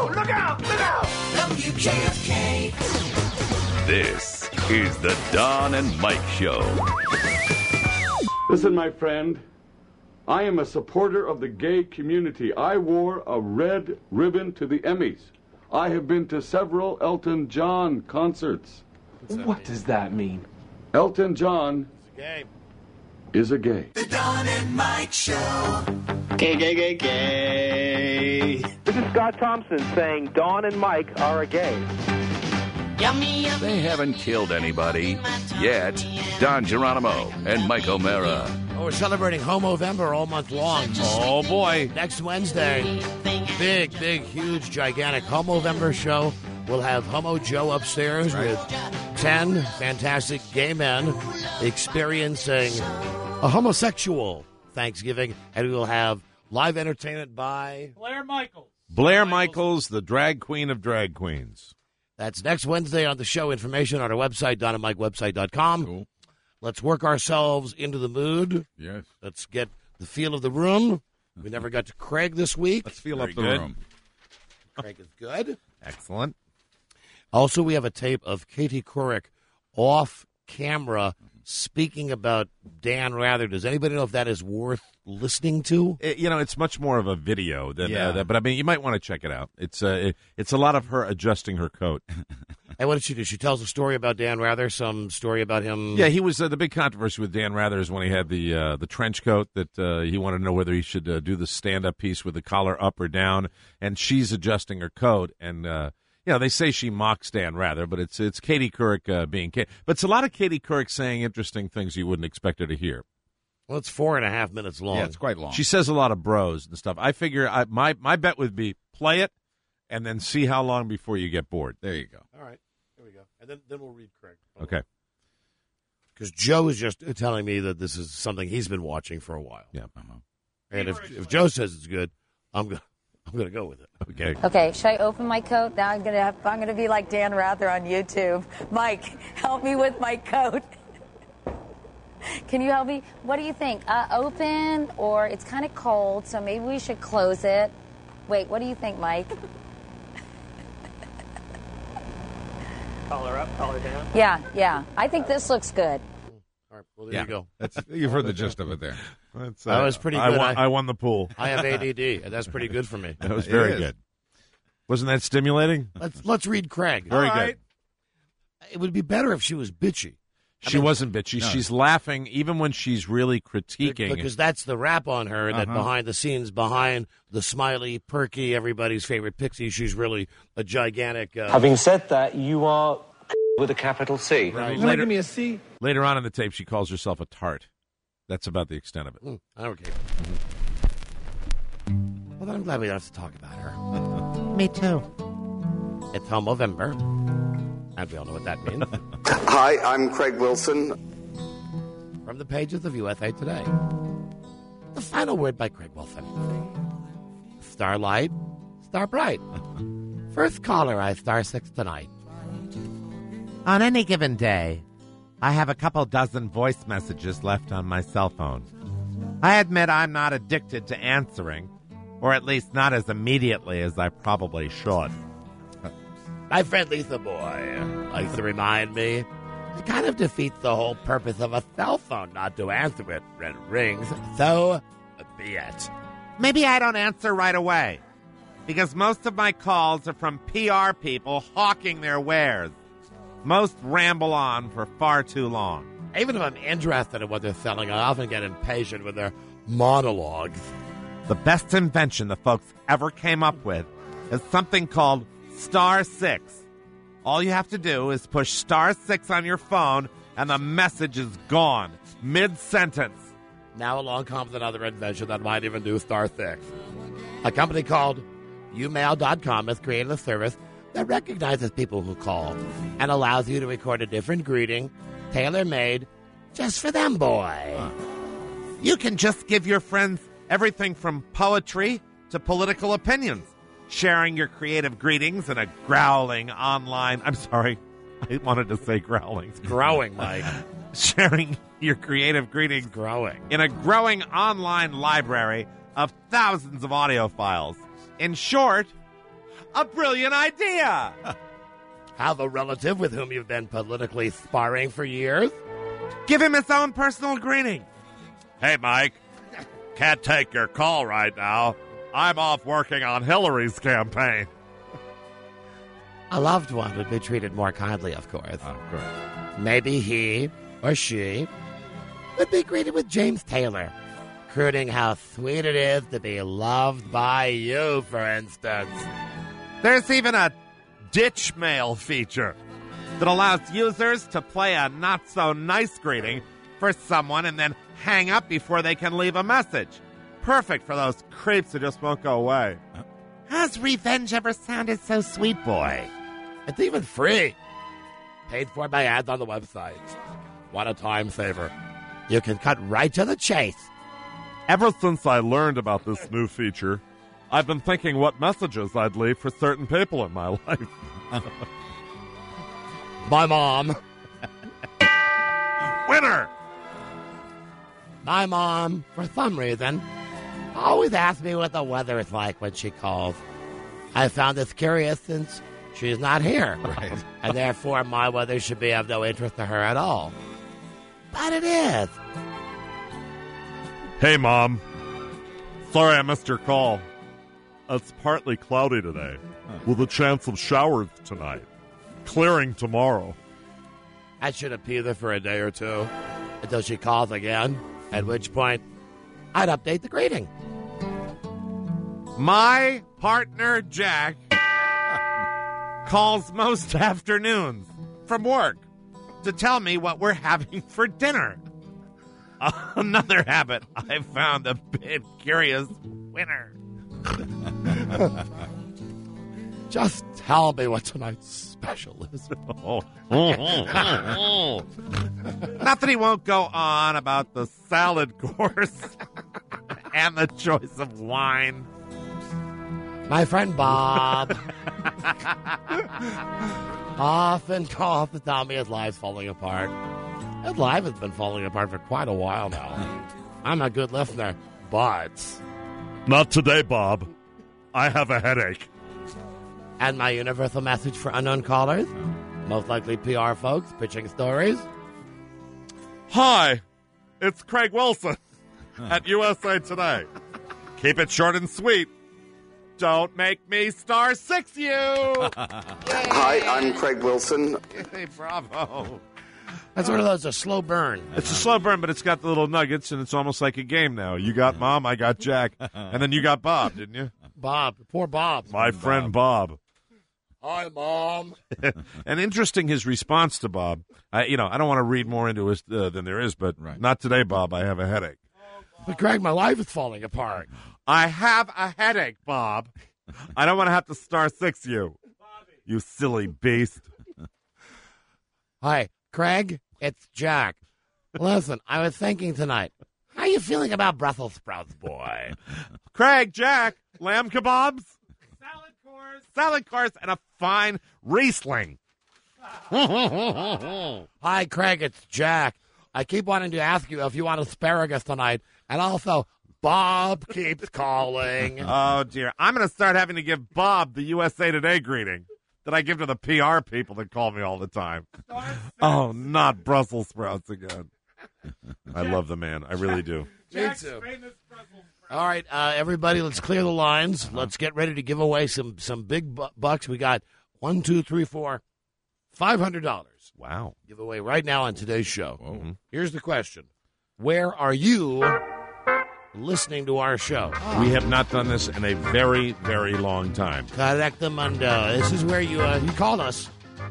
out! Look out! Look out! WJFK. This is the Don and Mike Show. Listen, my friend, I am a supporter of the gay community. I wore a red ribbon to the Emmys. I have been to several Elton John concerts. What does that mean? Elton John is a gay. The Don and Mike Show. Gay, gay, gay, gay. This is Scott Thompson saying Dawn and Mike are a gay. They haven't killed anybody yet. Don Geronimo and Mike O'Mara. Oh, we're celebrating Homovember all month long. Oh, boy. Next Wednesday, big, huge, gigantic Homovember show. We'll have Homo Joe upstairs with 10 fantastic gay men experiencing a homosexual Thanksgiving, and we will have live entertainment by Blair Michaels. Blair Michaels, the drag queen of drag queens. That's next Wednesday on the show. Information on our website, donandmikewebsite.com. Cool. Let's work ourselves into the mood. Yes. Let's get the feel of the room. We never got to Craig this week. Let's feel up the room. Craig is good. Excellent. Also, we have a tape of Katie Couric off camera speaking about Dan Rather. Does anybody know if that is worth listening to? It's much more of a video than that, but I mean, you might want to check it out. It's a lot of her adjusting her coat. And what did she do? She tells a story about Dan Rather, some story about him. Yeah, he was the big controversy with Dan Rather is when he had the trench coat that he wanted to know whether he should do the stand-up piece with the collar up or down, and she's adjusting her coat, and they say she mocks Dan Rather, but it's Katie Couric being Katie. But it's a lot of Katie Couric saying interesting things you wouldn't expect her to hear. Well, it's 4.5 minutes long. Yeah, it's quite long. She says a lot of bros and stuff. I figure my bet would be play it and then see how long before you get bored. There you go. All right. Here we go. And then we'll read Craig. Okay. Because Joe is just telling me that this is something he's been watching for a while. Yeah. And if Joe says it's good, I'm gonna go with it. Okay. Okay, should I open my coat? Now I'm gonna be like Dan Rather on YouTube. Mike, help me with my coat. Can you help me? What do you think? Open, or it's kind of cold, so maybe we should close it. Wait, what do you think, Mike? Collar up, collar down. Yeah. I think this looks good. All right, well, there you go. You've heard the gist of it there. That was pretty good. I won the pool. I have ADD, and that's pretty good for me. That was very good. Wasn't that stimulating? Let's read Craig. Very good. It would be better if she was bitchy. She wasn't bitchy. No. She's laughing even when she's really critiquing. Because that's the rap on her, that behind the scenes, behind the smiley, perky, everybody's favorite pixie, she's really a gigantic... Having said that, you are with a capital C. Right. Give me a C. Later on in the tape, she calls herself a tart. That's about the extent of it. Okay. Well, then I'm glad we don't have to talk about her. Me too. It's Homovember, and we all know what that means. Hi, I'm Craig Wilson. From the pages of USA Today. The final word by Craig Wilson. Starlight, star bright. First caller, I star 6 tonight. On any given day, I have a couple dozen voice messages left on my cell phone. I admit I'm not addicted to answering, or at least not as immediately as I probably should. My friend Lisa Boy likes to remind me it kind of defeats the whole purpose of a cell phone not to answer it when it rings, so be it. Maybe I don't answer right away, because most of my calls are from PR people hawking their wares. Most ramble on for far too long. Even if I'm interested in what they're selling, I often get impatient with their monologues. The best invention the folks ever came up with is something called Star 6. All you have to do is push Star 6 on your phone, and the message is gone, mid-sentence. Now along comes another invention that might even do Star 6. A company called Umail.com has created a service that recognizes people who call and allows you to record a different greeting, tailor-made, just for them, boy. You can just give your friends everything from poetry to political opinions, sharing your creative greetings in a growling online... I'm sorry, I wanted to say growling. It's growing, Mike. Sharing your creative greetings in a growing online library of thousands of audio files. In short, a brilliant idea. Have a relative with whom you've been politically sparring for years? Give him his own personal greeting. Hey, Mike. Can't take your call right now. I'm off working on Hillary's campaign. A loved one would be treated more kindly, of course. Of course. Maybe he or she would be greeted with James Taylor, crooning how sweet it is to be loved by you, for instance. There's even a ditch mail feature that allows users to play a not-so-nice greeting for someone and then hang up before they can leave a message. Perfect for those creeps who just won't go away. Has revenge ever sounded so sweet, boy? It's even free. Paid for by ads on the website. What a time saver. You can cut right to the chase. Ever since I learned about this new feature, I've been thinking what messages I'd leave for certain people in my life. My mom. Winner! My mom, for some reason, always asks me what the weather is like when she calls. I found this curious since she's not here. Right. And therefore my weather should be of no interest to her at all. But it is. Hey, Mom. Sorry I missed your call. It's partly cloudy today, with a chance of showers tonight. Clearing tomorrow. I should appease her for a day or two until she calls again, at which point I'd update the greeting. My partner, Jack, calls most afternoons from work to tell me what we're having for dinner. Another habit I found a bit curious. Winner. Just tell me what tonight's special is. Not that he won't go on about the salad course and the choice of wine. My friend Bob often calls to tell me his life's falling apart. His life has been falling apart for quite a while now. I'm a good listener, but... Not today, Bob. I have a headache. And my universal message for unknown callers, most likely PR folks pitching stories. Hi, it's Craig Wilson at USA Today. Keep it short and sweet. Don't make me star 6 you. Hi, I'm Craig Wilson. Hey, bravo. That's one of those, a slow burn. It's a slow burn, but it's got the little nuggets, and it's almost like a game now. You got Mom, I got Jack, and then you got Bob, didn't you? Bob, poor Bob. My friend Bob. Hi, Mom. And interesting, his response to Bob. I don't want to read more into it than there is, but not today, Bob. I have a headache. But Craig, my life is falling apart. I have a headache, Bob. I don't want to have to star 6 you. You silly beast. Hi, Craig. It's Jack. Listen, I was thinking tonight, how you feeling about Brussels sprouts, boy? Craig, Jack, lamb kebabs? Salad course and a fine Riesling. Hi, Craig. It's Jack. I keep wanting to ask you if you want asparagus tonight. And also, Bob keeps calling. Oh, dear. I'm going to start having to give Bob the USA Today greeting that I give to the PR people that call me all the time. Oh, not Brussels sprouts again. I love the man. I really do. Me too. All right, everybody, let's clear the lines. Let's get ready to give away some big bucks. We got $1, $2, $3, $4, $500. Wow. Give away right now on today's show. Whoa. Here's the question. Where are you listening to our show? We have not done this in a very, very long time. Correctamundo. This is where you call us.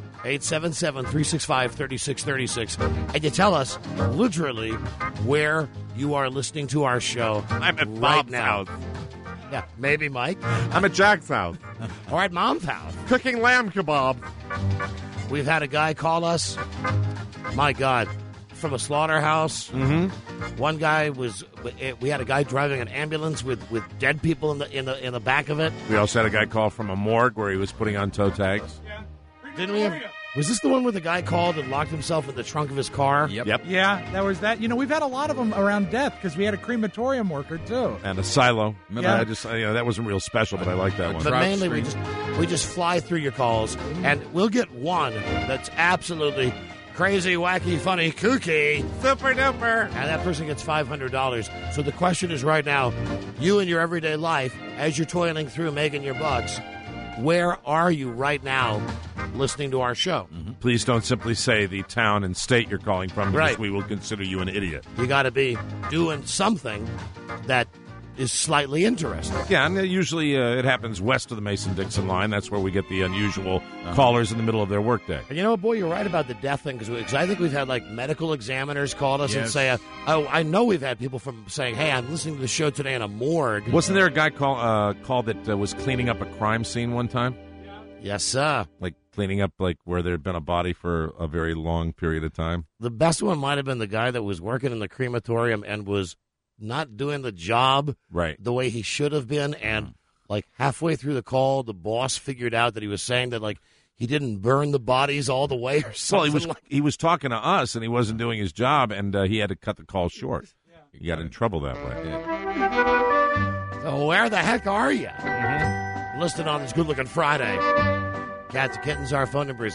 877-365-3636. And you tell us literally where you are listening to our show. I'm at right Bob's now. house. Yeah, maybe Mike. I'm at Jack's house. Or at Mom's house. Cooking lamb kebabs. We've had a guy call us, my God, from a slaughterhouse. Mm-hmm. One guy we had a guy driving an ambulance with dead people in the back of it. We also had a guy call from a morgue where he was putting on toe tags. Didn't we? Was this the one where the guy called and locked himself in the trunk of his car? Yep. Yeah, that was that. We've had a lot of them around death because we had a crematorium worker, too. And a silo. Yeah. I just, that wasn't real special, but I like that one. But mainly we just fly through your calls, and we'll get one that's absolutely crazy, wacky, funny, kooky, Super duper. and that person gets $500. So the question is right now, you in your everyday life, as you're toiling through making your bucks, where are you right now listening to our show? Please don't simply say the town and state you're calling from, because Right. we will consider you an idiot. You got to be doing something that is slightly interesting. Yeah, and usually it happens west of the Mason-Dixon line. That's where we get the unusual callers in the middle of their workday. And you know what, boy, you're right about the death thing, because I think we've had, medical examiners call us and say, I know we've had people from saying, hey, I'm listening to the show today in a morgue. Wasn't there a guy called that was cleaning up a crime scene one time? Yes, sir. Like cleaning up where there had been a body for a very long period of time? The best one might have been the guy that was working in the crematorium and was not doing the job the way he should have been, and halfway through the call, the boss figured out that he was saying that he didn't burn the bodies all the way or something. Well, he was talking to us, and he wasn't doing his job, and he had to cut the call short. He got in trouble that way. So where the heck are you? Listed on this good-looking Friday. Cats and Kittens, our phone number is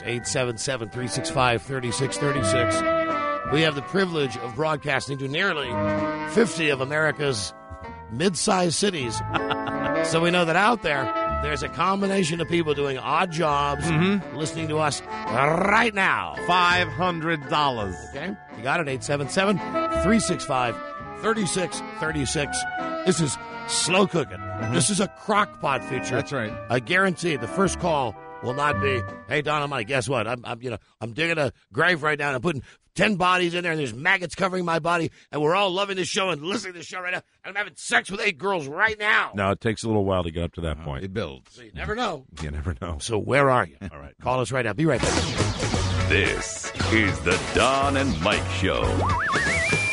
877-365-3636. We have the privilege of broadcasting to nearly 50 of America's mid-sized cities. So we know that out there's a combination of people doing odd jobs listening to us right now. $500. Okay? You got it, 877-365-3636. This is slow cooking. This is a crock pot feature. That's right. I guarantee the first call will not be, hey, Don and Mike, guess what? I'm digging a grave right now and I'm putting 10 bodies in there and there's maggots covering my body and we're all loving this show and listening to this show right now and I'm having sex with 8 girls right now. No, it takes a little while to get up to that point. It builds. So you never know. You never know. So where are you? All right. Call us right now. Be right back. This is the Don and Mike Show.